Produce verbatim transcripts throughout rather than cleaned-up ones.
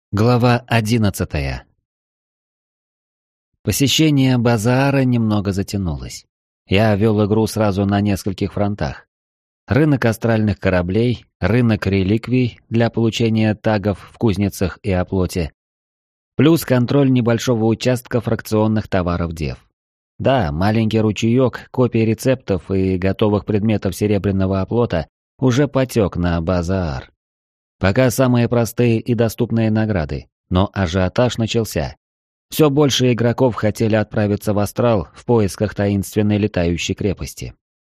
Глава одиннадцатая. Посещение базара немного затянулось. Я вел игру сразу на нескольких фронтах. Рынок астральных кораблей, рынок реликвий для получения тагов в кузницах и оплоте, плюс контроль небольшого участка фракционных товаров дев. Да, маленький ручеек копий рецептов и готовых предметов серебряного оплота уже потек на базар. Пока самые простые и доступные награды, но ажиотаж начался. Все больше игроков хотели отправиться в астрал в поисках таинственной летающей крепости.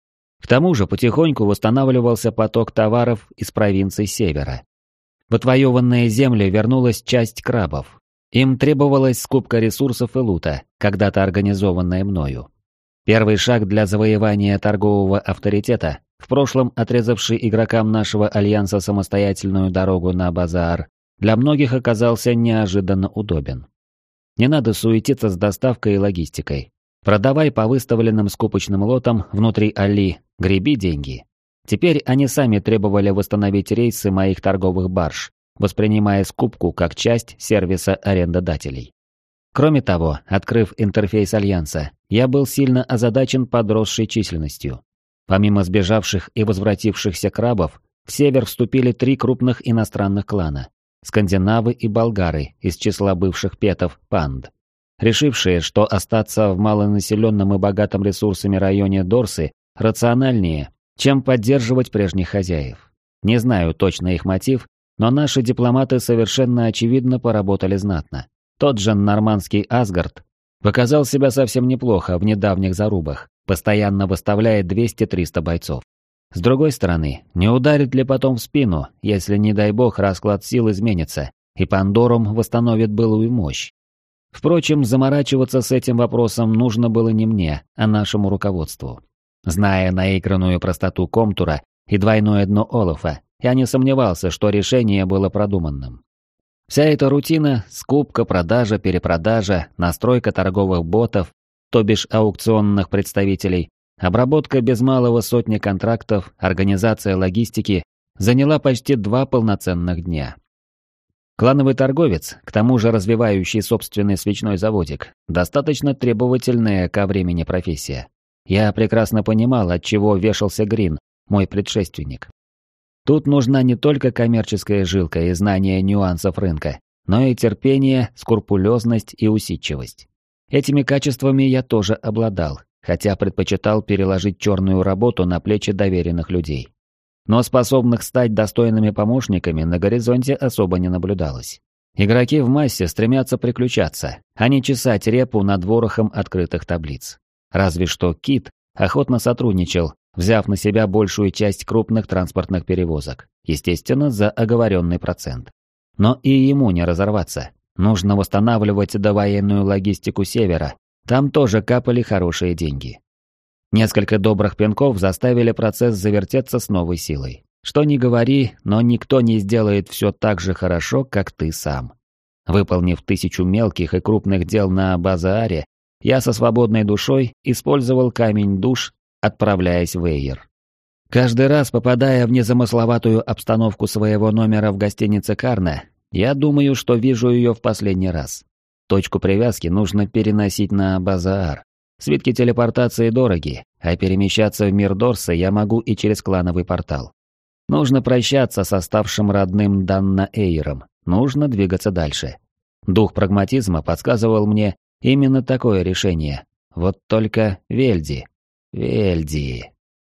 К тому же потихоньку восстанавливался поток товаров из провинций севера. В отвоеванные земли вернулась часть крабов. Им требовалась скупка ресурсов и лута, когда-то организованная мною. Первый шаг для завоевания торгового авторитета, в прошлом отрезавший игрокам нашего альянса самостоятельную дорогу на базар, для многих оказался неожиданно удобен. Не надо суетиться с доставкой и логистикой. Продавай по выставленным скупочным лотам внутри Али, греби деньги. Теперь они сами требовали восстановить рейсы моих торговых барж, воспринимая скупку как часть сервиса арендодателей. Кроме того, открыв интерфейс Альянса, я был сильно озадачен подросшей численностью. Помимо сбежавших и возвратившихся крабов, в север вступили три крупных иностранных клана – скандинавы и болгары из числа бывших петов панд, решившие, что остаться в малонаселенном и богатом ресурсами районе Дорсы рациональнее, чем поддерживать прежних хозяев. Не знаю точно их мотив, но наши дипломаты совершенно очевидно поработали знатно. Тот же нормандский Асгард показал себя совсем неплохо в недавних зарубах, постоянно выставляет двести-триста бойцов. С другой стороны, не ударит ли потом в спину, если, не дай бог, расклад сил изменится, и Пандорум восстановит былую мощь? Впрочем, заморачиваться с этим вопросом нужно было не мне, а нашему руководству. Зная наигранную простоту Комтура и двойное дно Олафа, я не сомневался, что решение было продуманным. Вся эта рутина – скупка, продажа, перепродажа, настройка торговых ботов, то бишь аукционных представителей, обработка без малого сотни контрактов, организация логистики – заняла почти два полноценных дня. Клановый торговец, к тому же развивающий собственный свечной заводик, достаточно требовательная ко времени профессия. Я прекрасно понимал, от чего вешался Грин, мой предшественник. Тут нужна не только коммерческая жилка и знание нюансов рынка, но и терпение, скрупулезность и усидчивость. Этими качествами я тоже обладал, хотя предпочитал переложить черную работу на плечи доверенных людей. Но способных стать достойными помощниками на горизонте особо не наблюдалось. Игроки в массе стремятся приключаться, а не чесать репу над ворохом открытых таблиц. Разве что Кит охотно сотрудничал, взяв на себя большую часть крупных транспортных перевозок, естественно, за оговоренный процент. Но и ему не разорваться. Нужно восстанавливать довоенную логистику севера, там тоже капали хорошие деньги. Несколько добрых пинков заставили процесс завертеться с новой силой. Что ни говори, но никто не сделает все так же хорошо, как ты сам. Выполнив тысячу мелких и крупных дел на базааре, я со свободной душой использовал камень душ, отправляясь в Эйр. Каждый раз, попадая в незамысловатую обстановку своего номера в гостинице Карна, я думаю, что вижу ее в последний раз. Точку привязки нужно переносить на базаар. Свитки телепортации дороги, а перемещаться в мир Дорса я могу и через клановый портал. Нужно прощаться с оставшим родным Данна Эйром, нужно двигаться дальше. Дух прагматизма подсказывал мне именно такое решение. Вот только Вельди... Вельди...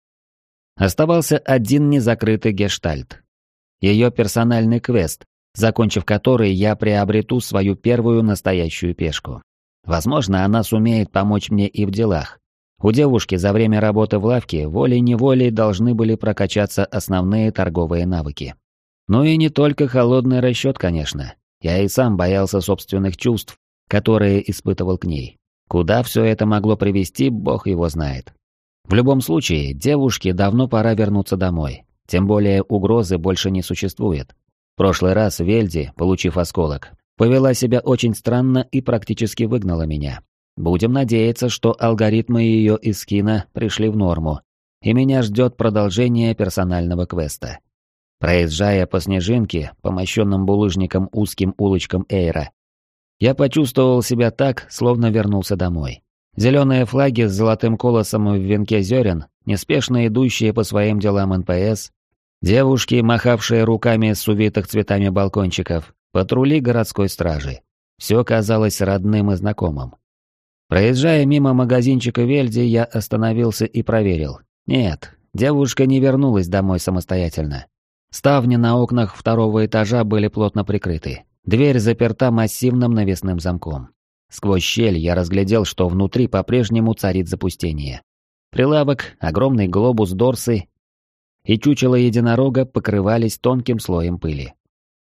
Оставался один незакрытый гештальт. Ее персональный квест, закончив который я приобрету свою первую настоящую пешку. Возможно, она сумеет помочь мне и в делах. У девушки за время работы в лавке волей-неволей должны были прокачаться основные торговые навыки. Ну и не только холодный расчет, конечно. Я и сам боялся собственных чувств, которые испытывал к ней. Куда все это могло привести, бог его знает. В любом случае, девушке давно пора вернуться домой. Тем более угрозы больше не существует. В прошлый раз Вельди, получив осколок, повела себя очень странно и практически выгнала меня. Будем надеяться, что алгоритмы ее искина пришли в норму, и меня ждет продолжение персонального квеста. Проезжая по снежинке, по мощенным булыжникам узким улочкам Эйра, я почувствовал себя так, словно вернулся домой. Зеленые флаги с золотым колосом в венке зерен, неспешно идущие по своим делам эн пэ эс, девушки, махавшие руками с увитых цветами балкончиков, патрули городской стражи. Все казалось родным и знакомым. Проезжая мимо магазинчика Вельди, я остановился и проверил. Нет, девушка не вернулась домой самостоятельно. Ставни на окнах второго этажа были плотно прикрыты. Дверь заперта массивным навесным замком. Сквозь щель я разглядел, что внутри по-прежнему царит запустение. Прилавок, огромный глобус Дорсы и чучело единорога покрывались тонким слоем пыли.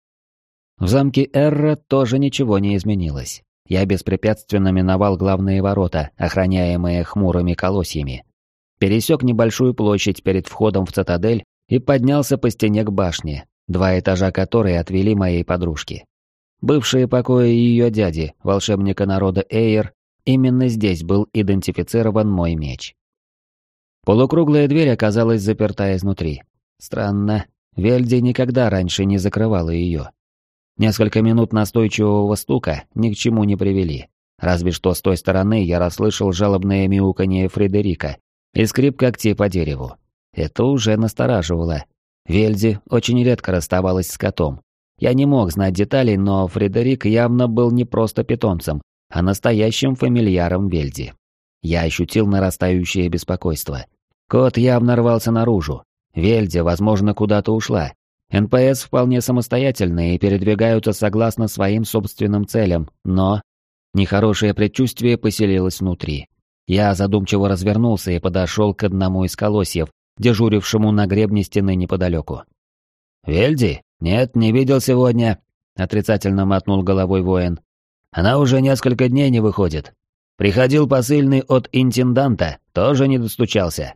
В замке Эрра тоже ничего не изменилось. Я беспрепятственно миновал главные ворота, охраняемые хмурыми колосьями. Пересек небольшую площадь перед входом в цитадель и поднялся по стене к башне, два этажа которой отвели моей подружке. Бывшие покои ее дяди, волшебника народа Эйр, именно здесь был идентифицирован мой меч. Полукруглая дверь оказалась заперта изнутри. Странно, Вельди никогда раньше не закрывала ее. Несколько минут настойчивого стука ни к чему не привели. Разве что с той стороны я расслышал жалобное мяуканье Фредерика и скрип когтей по дереву. Это уже настораживало. Вельди очень редко расставалась с котом. Я не мог знать деталей, но Фредерик явно был не просто питомцем, а настоящим фамильяром Вельди. Я ощутил нарастающее беспокойство. Кот явно рвался наружу. Вельди, возможно, куда-то ушла. эн пэ эс вполне самостоятельные и передвигаются согласно своим собственным целям, но... Нехорошее предчувствие поселилось внутри. Я задумчиво развернулся и подошел к одному из колосьев, дежурившему на гребне стены неподалеку. «Вельди? Нет, не видел сегодня», — отрицательно мотнул головой воин. «Она уже несколько дней не выходит. Приходил посыльный от интенданта, тоже не достучался».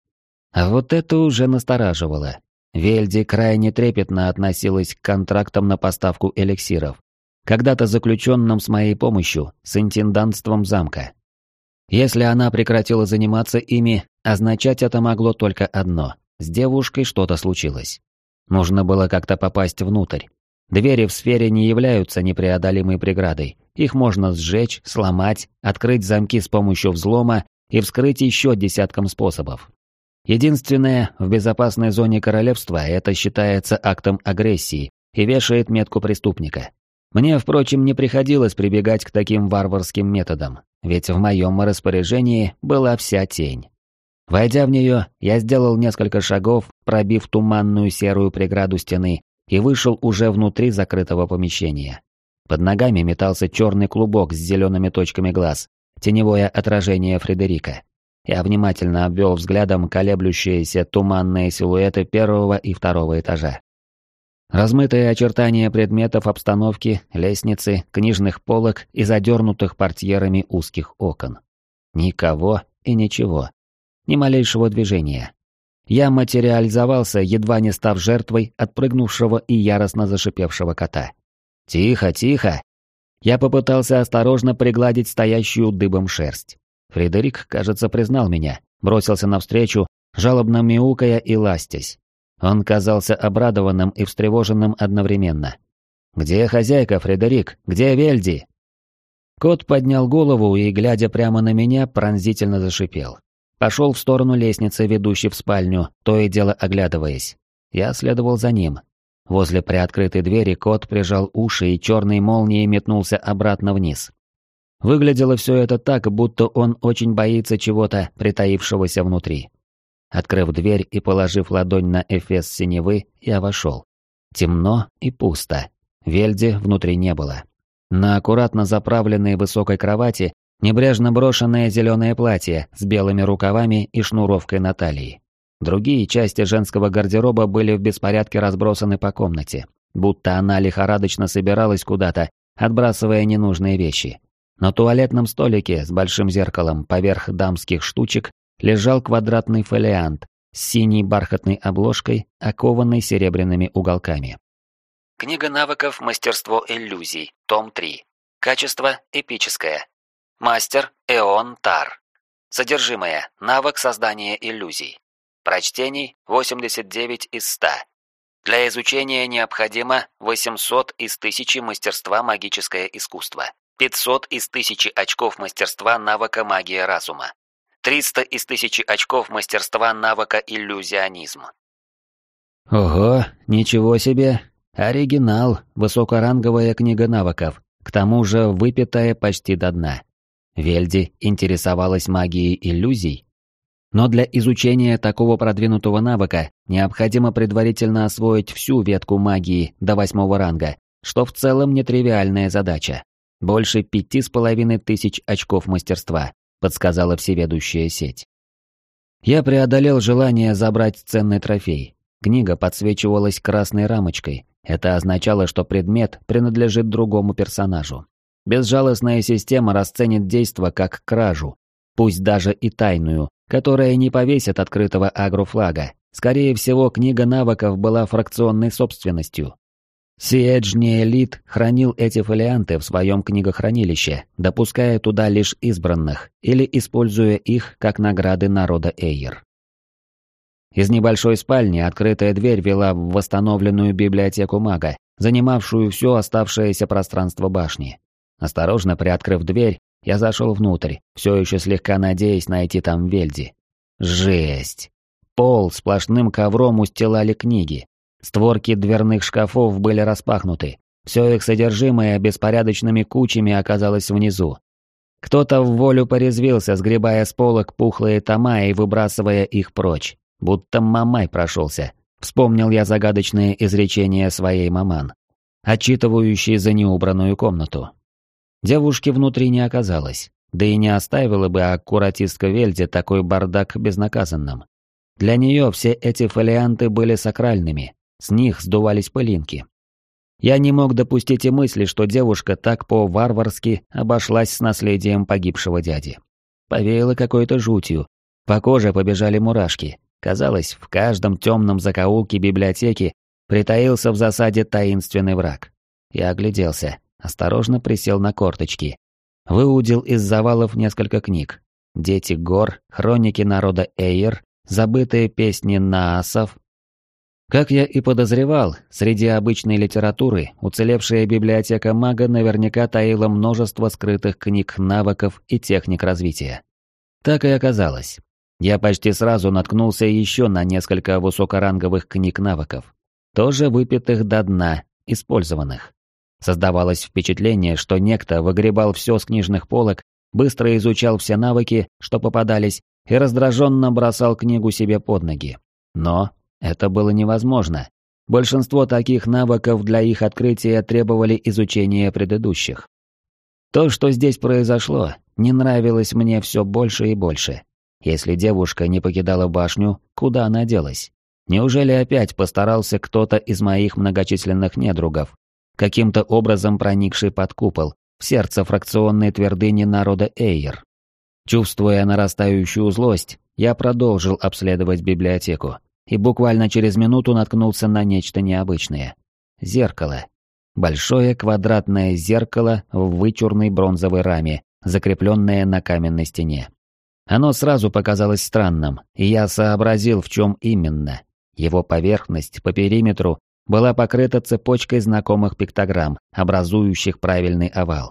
А вот это уже настораживало. Вельди крайне трепетно относилась к контрактам на поставку эликсиров, когда-то заключенным с моей помощью, с интендантством замка. Если она прекратила заниматься ими, означать это могло только одно — с девушкой что-то случилось. Нужно было как-то попасть внутрь. Двери в сфере не являются непреодолимой преградой. Их можно сжечь, сломать, открыть замки с помощью взлома и вскрыть еще десятком способов. Единственное, в безопасной зоне королевства это считается актом агрессии и вешает метку преступника. Мне, впрочем, не приходилось прибегать к таким варварским методам, ведь в моем распоряжении была вся тень. Войдя в нее, я сделал несколько шагов, пробив туманную серую преграду стены, и вышел уже внутри закрытого помещения. Под ногами метался черный клубок с зелеными точками глаз, теневое отражение Фредерика. Я внимательно обвел взглядом колеблющиеся туманные силуэты первого и второго этажа. Размытые очертания предметов обстановки, лестницы, книжных полок и задернутых портьерами узких окон. Никого и ничего. Ни малейшего движения. Я материализовался, едва не став жертвой отпрыгнувшего и яростно зашипевшего кота. «Тихо, тихо!» Я попытался осторожно пригладить стоящую дыбом шерсть. Фредерик, кажется, признал меня, бросился навстречу, жалобно мяукая и ластясь. Он казался обрадованным и встревоженным одновременно. «Где хозяйка, Фредерик? Где Вельди?» Кот поднял голову и, глядя прямо на меня, пронзительно зашипел. Пошел в сторону лестницы, ведущей в спальню, то и дело оглядываясь. Я следовал за ним. Возле приоткрытой двери кот прижал уши и черной молнией метнулся обратно вниз. Выглядело все это так, будто он очень боится чего-то, притаившегося внутри. Открыв дверь и положив ладонь на эфес синевы, я вошел. Темно и пусто. Вельди внутри не было. На аккуратно заправленной высокой кровати небрежно брошенное зеленое платье с белыми рукавами и шнуровкой на талии. Другие части женского гардероба были в беспорядке разбросаны по комнате, будто она лихорадочно собиралась куда-то, отбрасывая ненужные вещи. На туалетном столике с большим зеркалом поверх дамских штучек лежал квадратный фолиант с синей бархатной обложкой, окованной серебряными уголками. Книга навыков «Мастерство иллюзий», том три. Качество эпическое. Мастер Эон Тар. Содержимое. Навык создания иллюзий. Прочтений восемьдесят девять из ста. Для изучения необходимо восемьсот из тысячи мастерства магическое искусство, пятьсот из тысячи очков мастерства навыка магия разума, триста из тысячи очков мастерства навыка иллюзионизм. Ого, ничего себе! Оригинал, высокоранговая книга навыков, к тому же выпитая почти до дна. Вельди интересовалась магией иллюзий? Но для изучения такого продвинутого навыка необходимо предварительно освоить всю ветку магии до восьмого ранга, что в целом нетривиальная задача. Больше пяти с половиной тысяч очков мастерства, подсказала всеведущая сеть. Я преодолел желание забрать ценный трофей. Книга подсвечивалась красной рамочкой. Это означало, что предмет принадлежит другому персонажу. Безжалостная система расценит действо как кражу, пусть даже и тайную, которая не повесит открытого агрофлага. Скорее всего, книга навыков была фракционной собственностью. Сиэдж Неэлит хранил эти фолианты в своем книгохранилище, допуская туда лишь избранных, или используя их как награды народа Эйр. Из небольшой спальни открытая дверь вела в восстановленную библиотеку мага, занимавшую все оставшееся пространство башни. Осторожно приоткрыв дверь, я зашел внутрь, все еще слегка надеясь найти там Вельди. Жесть! Пол сплошным ковром устилали книги. Створки дверных шкафов были распахнуты. Все их содержимое беспорядочными кучами оказалось внизу. Кто-то в волю порезвился, сгребая с полок пухлые тома и выбрасывая их прочь. Будто мамай прошелся. Вспомнил я загадочное изречение своей маман, отчитывающей за неубранную комнату. Девушки внутри не оказалось, да и не оставила бы аккуратистка Вельди такой бардак безнаказанным. Для нее все эти фолианты были сакральными, с них сдувались пылинки. Я не мог допустить и мысли, что девушка так по-варварски обошлась с наследием погибшего дяди. Повеяло какой-то жутью, по коже побежали мурашки. Казалось, в каждом темном закоулке библиотеки притаился в засаде таинственный враг. Я огляделся, осторожно присел на корточки. Выудил из завалов несколько книг. «Дети гор», «Хроники народа Эйр», «Забытые песни наасов». Как я и подозревал, среди обычной литературы уцелевшая библиотека мага наверняка таила множество скрытых книг навыков и техник развития. Так и оказалось. Я почти сразу наткнулся еще на несколько высокоранговых книг навыков, тоже выпитых до дна, использованных. Создавалось впечатление, что некто выгребал все с книжных полок, быстро изучал все навыки, что попадались, и раздраженно бросал книгу себе под ноги. Но это было невозможно. Большинство таких навыков для их открытия требовали изучения предыдущих. То, что здесь произошло, не нравилось мне все больше и больше. Если девушка не покидала башню, куда она делась? Неужели опять постарался кто-то из моих многочисленных недругов, каким-то образом проникший под купол, в сердце фракционной твердыни народа Эйр? Чувствуя нарастающую злость, я продолжил обследовать библиотеку, и буквально через минуту наткнулся на нечто необычное. Зеркало. Большое квадратное зеркало в вычурной бронзовой раме, закрепленное на каменной стене. Оно сразу показалось странным, и я сообразил, в чем именно. Его поверхность по периметру была покрыта цепочкой знакомых пиктограмм, образующих правильный овал.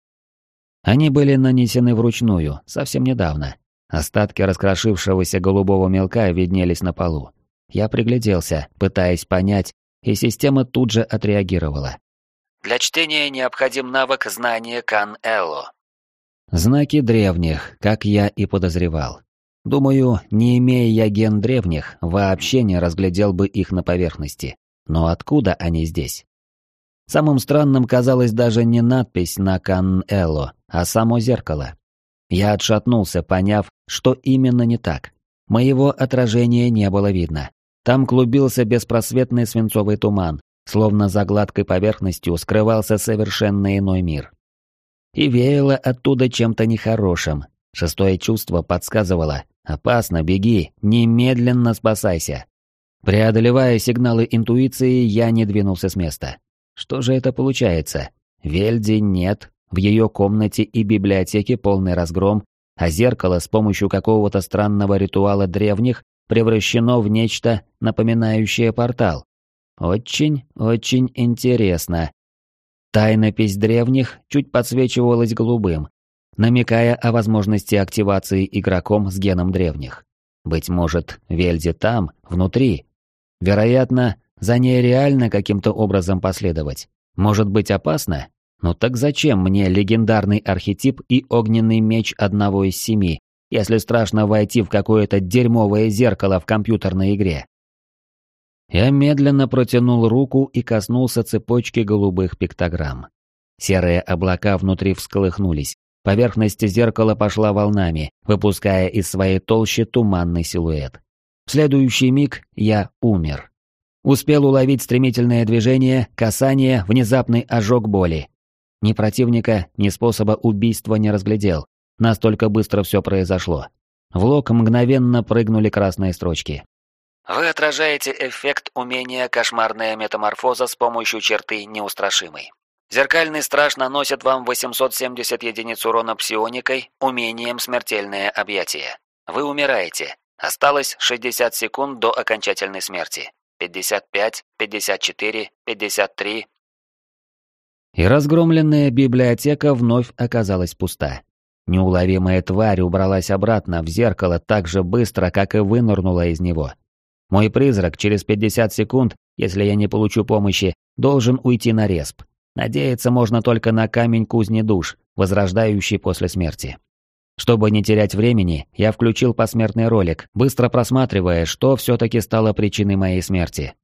Они были нанесены вручную, совсем недавно. Остатки раскрошившегося голубого мелка виднелись на полу. Я пригляделся, пытаясь понять, и система тут же отреагировала. Для чтения необходим навык знания Кан-Элло. Знаки древних, как я и подозревал. Думаю, не имея я ген древних, вообще не разглядел бы их на поверхности. Но откуда они здесь? Самым странным казалось даже не надпись на Кан-Элло, а само зеркало. Я отшатнулся, поняв, что именно не так. Моего отражения не было видно. Там клубился беспросветный свинцовый туман, словно за гладкой поверхностью скрывался совершенно иной мир. И веяло оттуда чем-то нехорошим. Шестое чувство подсказывало: «Опасно, беги, немедленно спасайся». Преодолевая сигналы интуиции, я не двинулся с места. Что же это получается? Вельди нет, в ее комнате и библиотеке полный разгром, а зеркало с помощью какого-то странного ритуала древних превращено в нечто, напоминающее портал. Очень, очень интересно. Тайнопись древних чуть подсвечивалась голубым, намекая о возможности активации игроком с геном древних. Быть может, Вельзи там, внутри. Вероятно, за ней реально каким-то образом последовать. Может быть опасно? Ну так зачем мне легендарный архетип и огненный меч одного из семи, если страшно войти в какое-то дерьмовое зеркало в компьютерной игре? Я медленно протянул руку и коснулся цепочки голубых пиктограмм. Серые облака внутри всколыхнулись. Поверхность зеркала пошла волнами, выпуская из своей толщи туманный силуэт. В следующий миг я умер. Успел уловить стремительное движение, касание, внезапный ожог боли. Ни противника, ни способа убийства не разглядел. Настолько быстро все произошло. В лог мгновенно прыгнули красные строчки. Вы отражаете эффект умения «Кошмарная метаморфоза» с помощью черты «Неустрашимый». Зеркальный страж наносит вам восемьсот семьдесят единиц урона псионикой умением «Смертельное объятие». Вы умираете. Осталось шестьдесят секунд до окончательной смерти. пятьдесят пять, пятьдесят четыре, пятьдесят три. И разгромленная библиотека вновь оказалась пуста. Неуловимая тварь убралась обратно в зеркало так же быстро, как и вынырнула из него. Мой призрак через пятьдесят секунд, если я не получу помощи, должен уйти на респ. Надеяться можно только на камень кузни душ, возрождающий после смерти. Чтобы не терять времени, я включил посмертный ролик, быстро просматривая, что все-таки стало причиной моей смерти.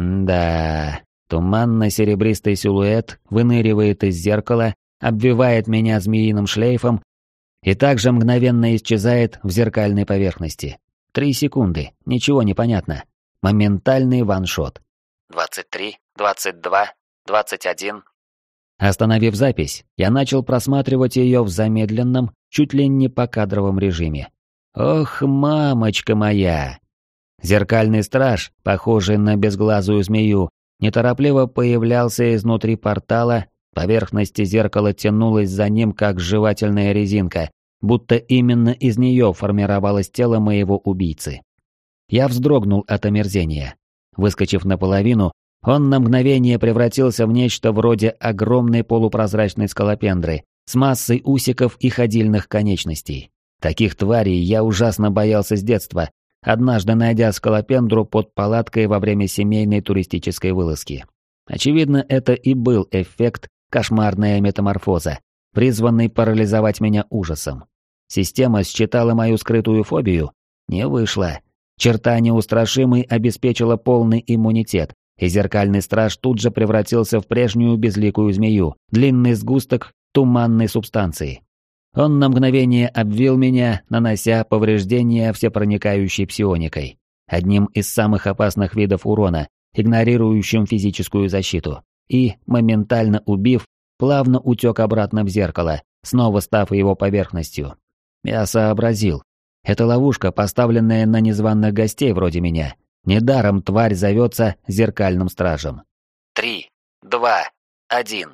Да, туманно-серебристый силуэт выныривает из зеркала, обвивает меня змеиным шлейфом и также мгновенно исчезает в зеркальной поверхности. Три секунды, ничего не понятно. Моментальный ваншот. двадцать три, двадцать два, двадцать один. Остановив запись, я начал просматривать ее в замедленном, чуть ли не покадровом режиме. Ох, мамочка моя! Зеркальный страж, похожий на безглазую змею, неторопливо появлялся изнутри портала, поверхность зеркала тянулась за ним, как жевательная резинка, будто именно из нее формировалось тело моего убийцы. Я вздрогнул от омерзения. Выскочив наполовину, он на мгновение превратился в нечто вроде огромной полупрозрачной скалопендры с массой усиков и ходильных конечностей. Таких тварей я ужасно боялся с детства, однажды найдя скалопендру под палаткой во время семейной туристической вылазки. Очевидно, это и был эффект «Кошмарная метаморфоза», призванный парализовать меня ужасом. Система считала мою скрытую фобию? Не вышло. Черта «Неустрашимый» обеспечила полный иммунитет, и зеркальный страж тут же превратился в прежнюю безликую змею, длинный сгусток туманной субстанции. Он на мгновение обвил меня, нанося повреждения всепроникающей псионикой, одним из самых опасных видов урона, игнорирующим физическую защиту, и, моментально убив, плавно утек обратно в зеркало, снова став его поверхностью. Я сообразил. Это ловушка, поставленная на незваных гостей вроде меня. Недаром тварь зовется зеркальным стражем. Три, два, один.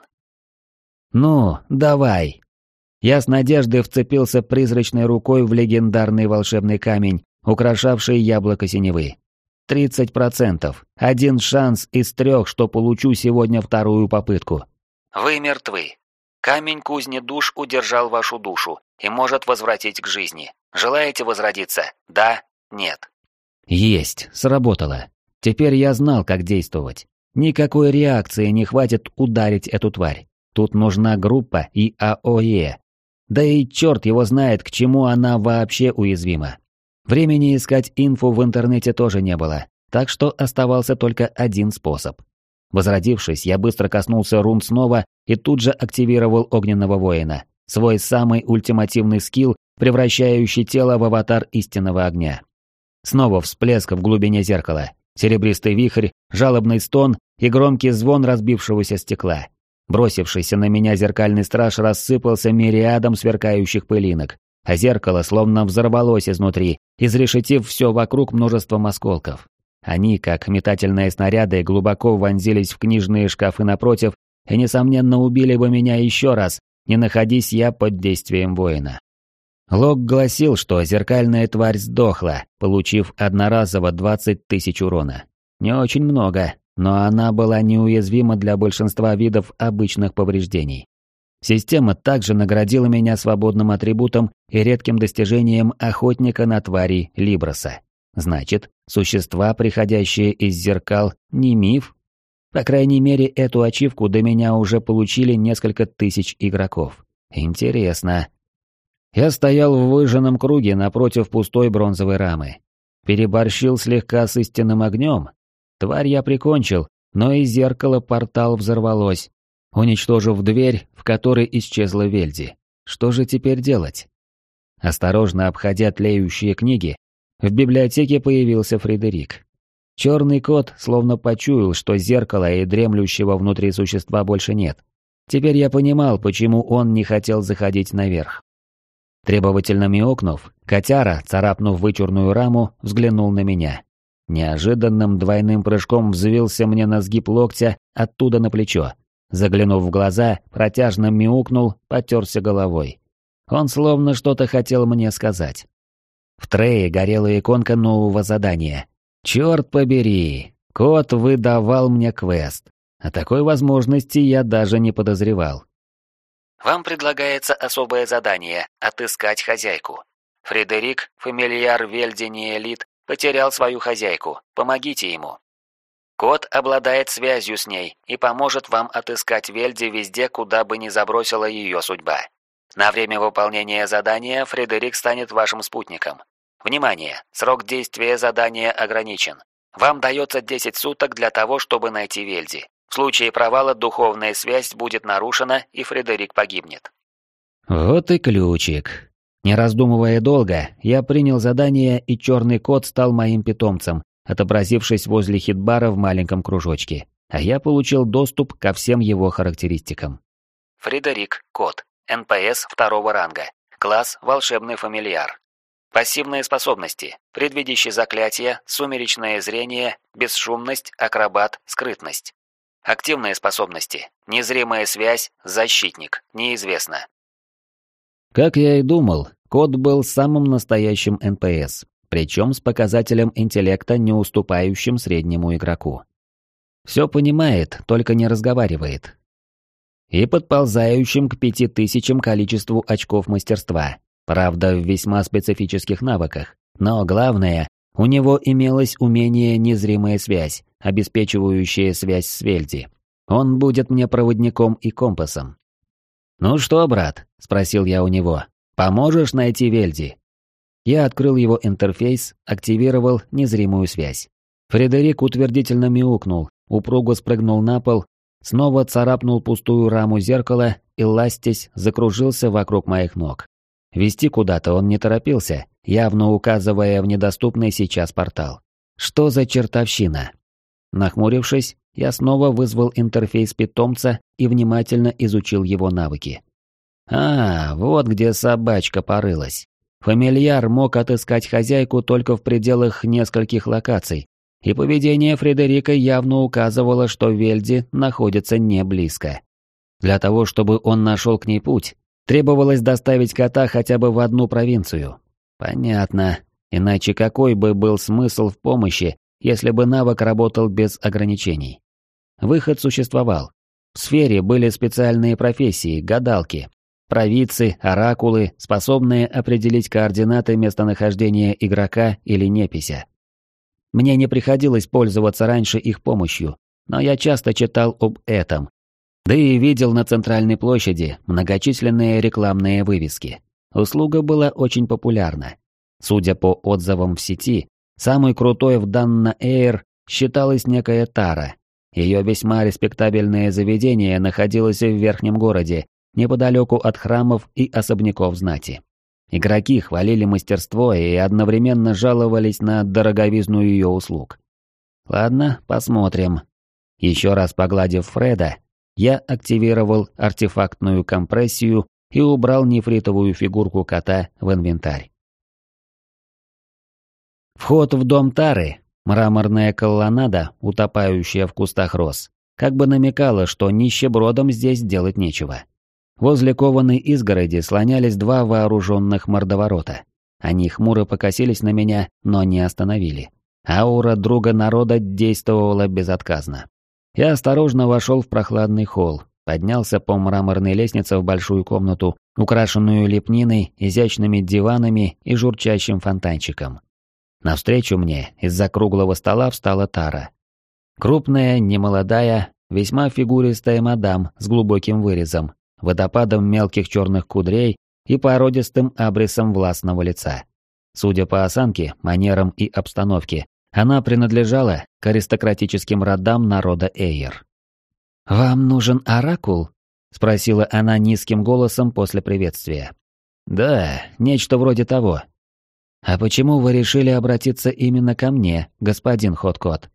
Ну, давай. Я с надеждой вцепился призрачной рукой в легендарный волшебный камень, украшавший яблоко синевы. Тридцать процентов. Один шанс из трех, что получу сегодня вторую попытку. Вы мертвы. Камень кузни душ удержал вашу душу и может возвратить к жизни. Желаете возродиться? Да? Нет? Есть, сработало. Теперь я знал, как действовать. Никакой реакции не хватит ударить эту тварь. Тут нужна группа и АОЕ. Да и черт его знает, к чему она вообще уязвима. Времени искать инфу в интернете тоже не было, так что оставался только один способ. Возродившись, я быстро коснулся рун снова и тут же активировал огненного воина, свой самый ультимативный скилл, превращающий тело в аватар истинного огня. Снова всплеск в глубине зеркала, серебристый вихрь, жалобный стон и громкий звон разбившегося стекла. Бросившийся на меня зеркальный страж рассыпался мириадом сверкающих пылинок, а зеркало словно взорвалось изнутри, изрешетив все вокруг множеством осколков. Они, как метательные снаряды, глубоко вонзились в книжные шкафы напротив и, несомненно, убили бы меня еще раз, не находись я под действием воина. Лог гласил, что зеркальная тварь сдохла, получив одноразово двадцать тысяч урона. Не очень много, но она была неуязвима для большинства видов обычных повреждений. Система также наградила меня свободным атрибутом и редким достижением охотника на тварей Либроса. Значит, существа, приходящие из зеркал, не миф? По крайней мере, эту ачивку до меня уже получили несколько тысяч игроков. Интересно. Я стоял в выжженном круге напротив пустой бронзовой рамы. Переборщил слегка с истинным огнем. Тварь я прикончил, но из зеркала портал взорвалось, уничтожив дверь, в которой исчезла Вельди. Что же теперь делать? Осторожно обходя тлеющие книги, в библиотеке появился Фредерик. Черный кот словно почуял, что зеркала и дремлющего внутри существа больше нет. Теперь я понимал, почему он не хотел заходить наверх. Требовательно мяукнув, котяра, царапнув вычурную раму, взглянул на меня. Неожиданным двойным прыжком взвился мне на сгиб локтя, оттуда на плечо. Заглянув в глаза, протяжно мяукнул, потерся головой. Он словно что-то хотел мне сказать. В трее горела иконка нового задания. Черт побери, кот выдавал мне квест. О такой возможности я даже не подозревал. Вам предлагается особое задание – отыскать хозяйку. Фредерик, фамильяр Вельди Неэлит, потерял свою хозяйку. Помогите ему. Кот обладает связью с ней и поможет вам отыскать Вельди везде, куда бы ни забросила ее судьба. На время выполнения задания Фредерик станет вашим спутником. Внимание! Срок действия задания ограничен. Вам дается десять суток для того, чтобы найти Вельди. В случае провала духовная связь будет нарушена, и Фредерик погибнет. Вот и ключик. Не раздумывая долго, я принял задание, и черный кот стал моим питомцем, отобразившись возле хитбара в маленьком кружочке, а я получил доступ ко всем его характеристикам. Фредерик, кот, эн пэ эс второго ранга, класс волшебный фамильяр. Пассивные способности: предвидящее заклятие, сумеречное зрение, бесшумность, акробат, скрытность. Активные способности: незримая связь, защитник, неизвестно. Как я и думал, кот был самым настоящим эн пэ эс, причем с показателем интеллекта, не уступающим среднему игроку. Все понимает, только не разговаривает. И подползающим к пяти тысячам количеству очков мастерства, правда в весьма специфических навыках, но главное, у него имелось умение незримая связь, обеспечивающая связь с Вельди. Он будет мне проводником и компасом. «Ну что, брат?» – спросил я у него. «Поможешь найти Вельди?» Я открыл его интерфейс, активировал незримую связь. Фредерик утвердительно мяукнул, упруго спрыгнул на пол, снова царапнул пустую раму зеркала и, ластясь, закружился вокруг моих ног. Вести куда-то он не торопился, явно указывая в недоступный сейчас портал. Что за чертовщина? Нахмурившись, я снова вызвал интерфейс питомца и внимательно изучил его навыки. А, вот где собачка порылась. Фамильяр мог отыскать хозяйку только в пределах нескольких локаций, и поведение Фредерика явно указывало, что Вельди находится не близко. Для того, чтобы он нашел к ней путь, требовалось доставить кота хотя бы в одну провинцию. Понятно. Иначе какой бы был смысл в помощи, если бы навык работал без ограничений? Выход существовал. В сфере были специальные профессии, гадалки, провидцы, оракулы, способные определить координаты местонахождения игрока или непися. Мне не приходилось пользоваться раньше их помощью, но я часто читал об этом. Да и видел на центральной площади многочисленные рекламные вывески. Услуга была очень популярна. Судя по отзывам в сети, самой крутой в Данна Эйр считалась некая Тара. Ее весьма респектабельное заведение находилось в верхнем городе, неподалеку от храмов и особняков знати. Игроки хвалили мастерство и одновременно жаловались на дороговизну ее услуг. Ладно, посмотрим. Еще раз погладив Фреда, я активировал артефактную компрессию и убрал нефритовую фигурку кота в инвентарь. Вход в дом Тары, мраморная колоннада, утопающая в кустах роз, как бы намекала, что нищебродам здесь делать нечего. Возле кованой изгороди слонялись два вооруженных мордоворота. Они хмуро покосились на меня, но не остановили. Аура друга народа действовала безотказно. Я осторожно вошел в прохладный холл, поднялся по мраморной лестнице в большую комнату, украшенную лепниной, изящными диванами и журчащим фонтанчиком. Навстречу мне из-за круглого стола встала Тара. Крупная, немолодая, весьма фигуристая мадам с глубоким вырезом, водопадом мелких черных кудрей и породистым абрисом властного лица. Судя по осанке, манерам и обстановке, она принадлежала к аристократическим родам народа Эйр. «Вам нужен оракул?» — спросила она низким голосом после приветствия. «Да, нечто вроде того». «А почему вы решили обратиться именно ко мне, господин Хоткот?»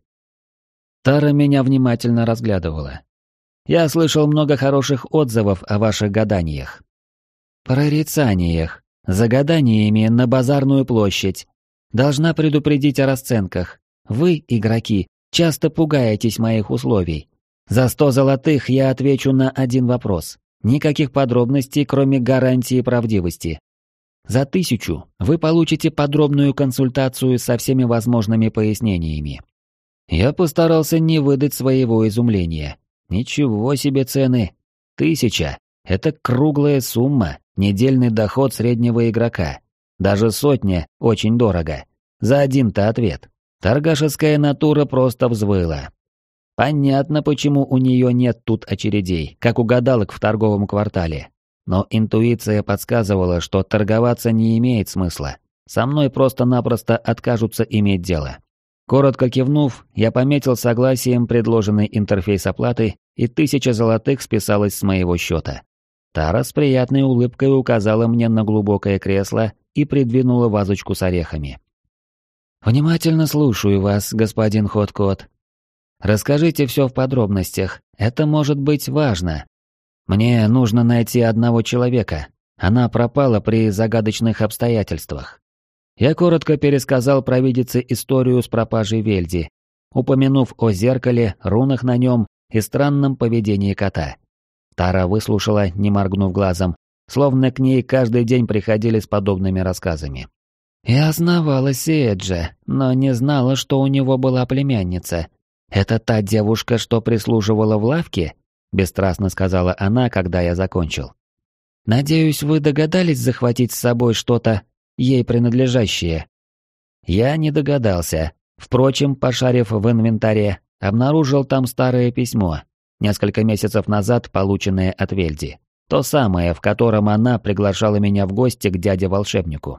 Тара меня внимательно разглядывала. «Я слышал много хороших отзывов о ваших гаданиях». «Прорицаниях, за гаданиями на базарную площадь. Должна предупредить о расценках. Вы, игроки, часто пугаетесь моих условий. За сто золотых я отвечу на один вопрос. Никаких подробностей, кроме гарантии правдивости. За тысячу вы получите подробную консультацию со всеми возможными пояснениями». Я постарался не выдать своего изумления. Ничего себе цены. Тысяча. Это круглая сумма, недельный доход среднего игрока. Даже сотня очень дорого. За один-то ответ. Торгашеская натура просто взвыла. Понятно, почему у нее нет тут очередей, как у гадалок в торговом квартале. Но интуиция подсказывала, что торговаться не имеет смысла. Со мной просто-напросто откажутся иметь дело. Коротко кивнув, я пометил согласием предложенный интерфейс оплаты, и тысяча золотых списалась с моего счета. Тара с приятной улыбкой указала мне на глубокое кресло и придвинула вазочку с орехами. «Внимательно слушаю вас, господин Хоткот. Расскажите все в подробностях, это может быть важно. Мне нужно найти одного человека, она пропала при загадочных обстоятельствах». Я коротко пересказал провидице историю с пропажей Вельди, упомянув о зеркале, рунах на нем и странном поведении кота. Тара выслушала, не моргнув глазом, словно к ней каждый день приходили с подобными рассказами. «Я знавала Сиэджа, но не знала, что у него была племянница. Это та девушка, что прислуживала в лавке?» — бесстрастно сказала она, когда я закончил. «Надеюсь, вы догадались захватить с собой что-то ей принадлежащее?» Я не догадался. Впрочем, пошарив в инвентаре, обнаружил там старое письмо, несколько месяцев назад полученное от Вельди. То самое, в котором она приглашала меня в гости к дяде-волшебнику.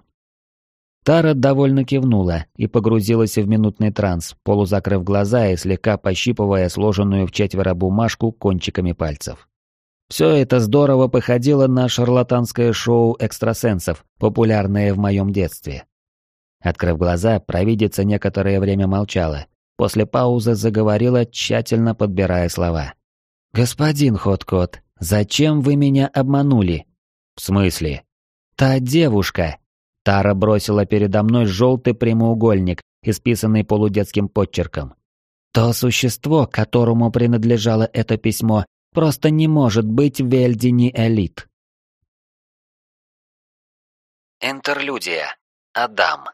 Тара довольно кивнула и погрузилась в минутный транс, полузакрыв глаза и слегка пощипывая сложенную в четверо бумажку кончиками пальцев. Все это здорово походило на шарлатанское шоу экстрасенсов, популярное в моем детстве. Открыв глаза, провидица некоторое время молчала. После паузы заговорила, тщательно подбирая слова. «Господин Хоткот, зачем вы меня обманули?» «В смысле?» «Та девушка!» Тара бросила передо мной желтый прямоугольник, исписанный полудетским подчерком. «То существо, которому принадлежало это письмо, просто не может быть Вельдини Элит». Интерлюдия. Адам.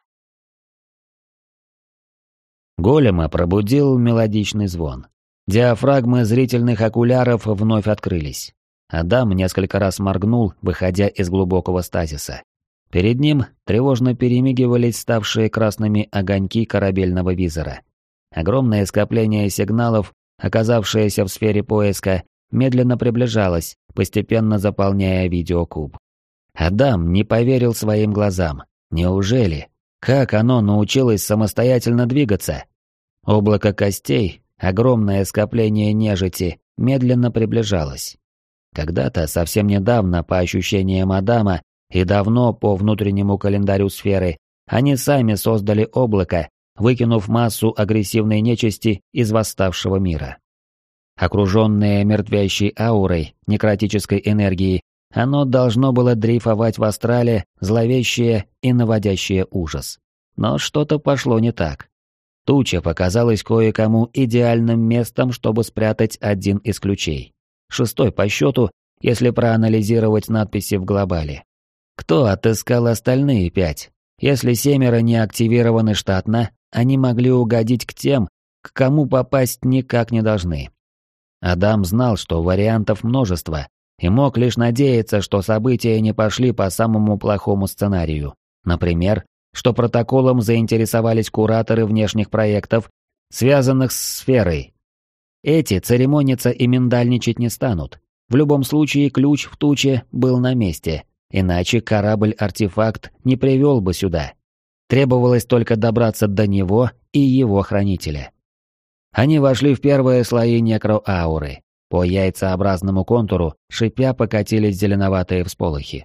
Голема пробудил мелодичный звон. Диафрагмы зрительных окуляров вновь открылись. Адам несколько раз моргнул, выходя из глубокого стазиса. Перед ним тревожно перемигивались ставшие красными огоньки корабельного визора. Огромное скопление сигналов, оказавшееся в сфере поиска, медленно приближалось, постепенно заполняя видеокуб. Адам не поверил своим глазам. Неужели? Как оно научилось самостоятельно двигаться? Облако костей, огромное скопление нежити, медленно приближалось. Когда-то, совсем недавно, по ощущениям Адама, и давно по внутреннему календарю сферы, они сами создали облако, выкинув массу агрессивной нечисти из восставшего мира. Окруженное мертвящей аурой, некротической энергией, оно должно было дрейфовать в астрале, зловещее и наводящее ужас. Но что-то пошло не так. Туча показалась кое-кому идеальным местом, чтобы спрятать один из ключей. Шестой по счету, если проанализировать надписи в глобале. Кто отыскал остальные пять? Если семеро не активированы штатно, они могли угодить к тем, к кому попасть никак не должны. Адам знал, что вариантов множество, и мог лишь надеяться, что события не пошли по самому плохому сценарию. Например, что протоколом заинтересовались кураторы внешних проектов, связанных с сферой. Эти церемониться и миндальничать не станут. В любом случае ключ в туче был на месте, иначе корабль-артефакт не привел бы сюда. Требовалось только добраться до него и его хранителя. Они вошли в первые слои некроауры. По яйцеобразному контуру, шипя, покатились зеленоватые всполохи.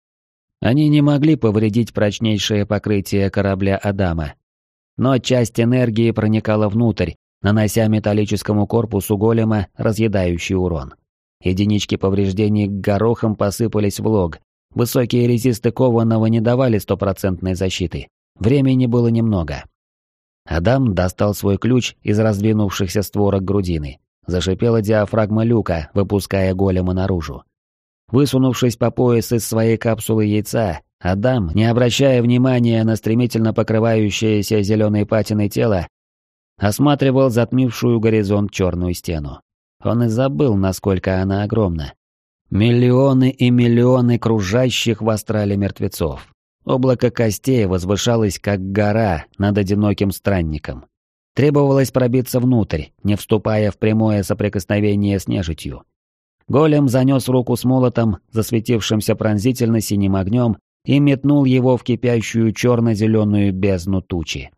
Они не могли повредить прочнейшее покрытие корабля Адама. Но часть энергии проникала внутрь, нанося металлическому корпусу голема разъедающий урон. Единички повреждений горохом посыпались в лог. Высокие резисты кованого не давали стопроцентной защиты. Времени было немного. Адам достал свой ключ из раздвинувшихся створок грудины. Зашипела диафрагма люка, выпуская голема наружу. Высунувшись по пояс из своей капсулы яйца, Адам, не обращая внимания на стремительно покрывающееся зеленой патиной тело, осматривал затмившую горизонт черную стену. Он и забыл, насколько она огромна. Миллионы и миллионы кружащих в астрале мертвецов. Облако костей возвышалось, как гора над одиноким странником. Требовалось пробиться внутрь, не вступая в прямое соприкосновение с нежитью. Голем занес руку с молотом, засветившимся пронзительно синим огнем, и метнул его в кипящую черно-зеленую бездну тучи.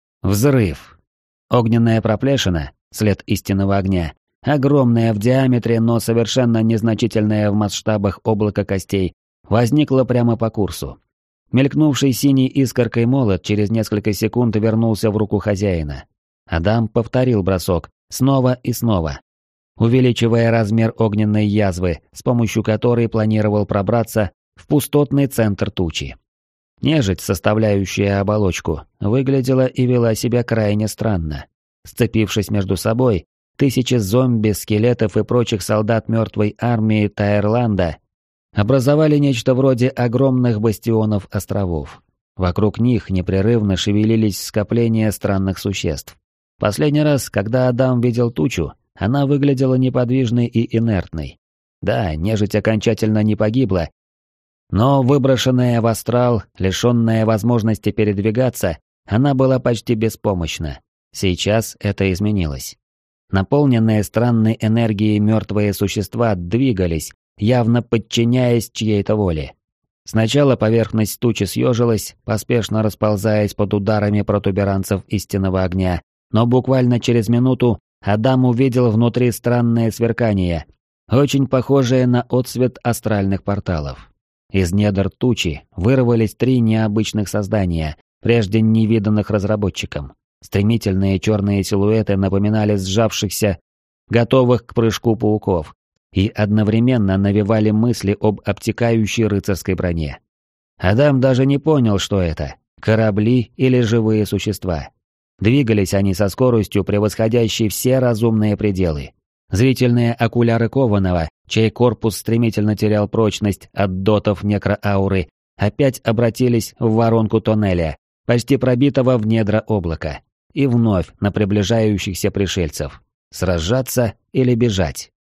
Взрыв. Огненная проплешина, след истинного огня, огромная в диаметре, но совершенно незначительная в масштабах облака костей, возникла прямо по курсу. Мелькнувший синей искоркой молот через несколько секунд вернулся в руку хозяина. Адам повторил бросок, снова и снова, увеличивая размер огненной язвы, с помощью которой планировал пробраться в пустотный центр тучи. Нежить, составляющая оболочку, выглядела и вела себя крайне странно. Сцепившись между собой, тысячи зомби, скелетов и прочих солдат мертвой армии Таирланда образовали нечто вроде огромных бастионов островов. Вокруг них непрерывно шевелились скопления странных существ. Последний раз, когда Адам видел тучу, она выглядела неподвижной и инертной. Да, нежить окончательно не погибла, но выброшенная в астрал, лишенная возможности передвигаться, она была почти беспомощна. Сейчас это изменилось. Наполненные странной энергией мертвые существа двигались, явно подчиняясь чьей-то воле. Сначала поверхность тучи съежилась, поспешно расползаясь под ударами протуберанцев истинного огня, но буквально через минуту Адам увидел внутри странное сверкание, очень похожее на отсвет астральных порталов. Из недр тучи вырвались три необычных создания, прежде невиданных разработчикам. Стремительные черные силуэты напоминали сжавшихся, готовых к прыжку пауков, и одновременно навевали мысли об обтекающей рыцарской броне. Адам даже не понял, что это – корабли или живые существа. Двигались они со скоростью, превосходящей все разумные пределы. Зрительные окуляры кованого, чей корпус стремительно терял прочность от дотов некроауры, опять обратились в воронку тоннеля, почти пробитого в недра облака, и вновь на приближающихся пришельцев. Сражаться или бежать?